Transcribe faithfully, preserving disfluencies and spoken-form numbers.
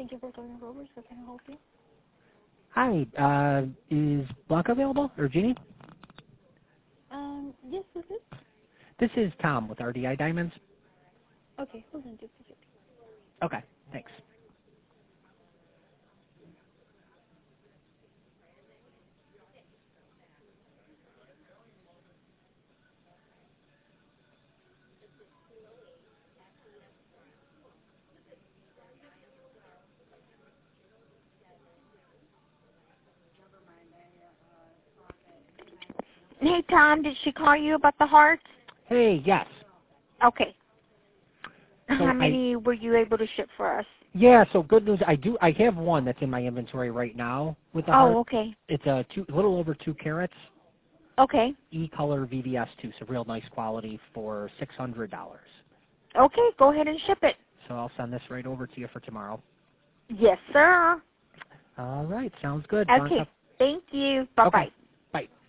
Thank you for calling Rovers. How can I help you? Hi, uh, is Blanca available, or Jeannie? Um, yes, this is. This is Tom with R D I Diamonds. Okay, hold on just a second. Okay, thanks. Hey, Tom, did she call you about the hearts? Hey, yes. Okay. So How I, many were you able to ship for us? yeah, so good news. I do. I have one that's in my inventory right now with the Oh, heart. okay. It's a two, little over two carats. Okay. E-color V V S two, so real nice quality for six hundred dollars. Okay, go ahead and ship it. So I'll send this right over to you for tomorrow. Yes, sir. All right, sounds good. Okay, Blanca. thank you. Bye-bye. Okay, bye.